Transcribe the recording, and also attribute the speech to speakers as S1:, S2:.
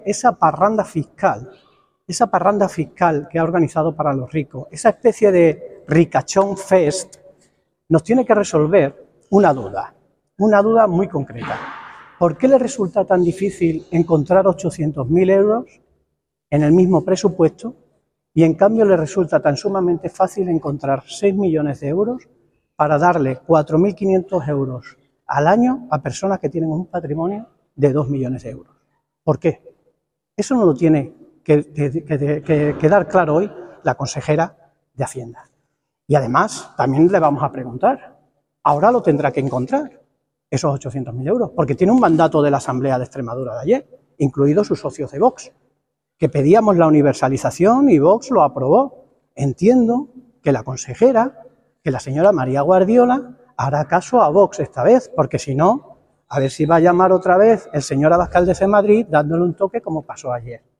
S1: esa parranda fiscal que ha organizado para los ricos, esa especie de ricachón fest, nos tiene que resolver una duda muy concreta. ¿Por qué le resulta tan difícil encontrar 800.000 euros en el mismo presupuesto y en cambio le resulta tan sumamente fácil encontrar 6 millones de euros para darle 4.500 euros al año a personas que tienen un patrimonio de 2 millones de euros? ¿Por qué? Eso no lo tiene que quedar claro hoy la consejera de Hacienda. Y además, también le vamos a preguntar, ahora lo tendrá que encontrar, esos 800.000 euros, porque tiene un mandato de la Asamblea de Extremadura de ayer, incluidos sus socios de Vox, que pedíamos la universalización y Vox lo aprobó. Entiendo que la consejera, que la señora María Guardiola, hará caso a Vox esta vez, porque si no, a ver si va a llamar otra vez el señor Abascal de Madrid dándole un toque como pasó ayer.